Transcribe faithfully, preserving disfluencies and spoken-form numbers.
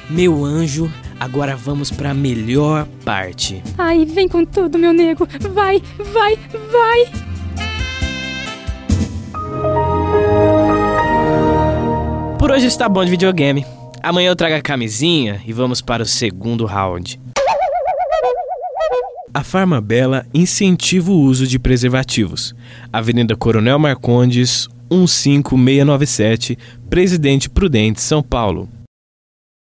Meu anjo, agora vamos pra melhor parte. Ai, vem com tudo, meu nego. Vai, vai, vai. Por hoje está bom de videogame. Amanhã eu trago a camisinha e vamos para o segundo round. A Farmabella incentiva o uso de preservativos. Avenida Coronel Marcondes, um cinco seis nove sete, Presidente Prudente, São Paulo.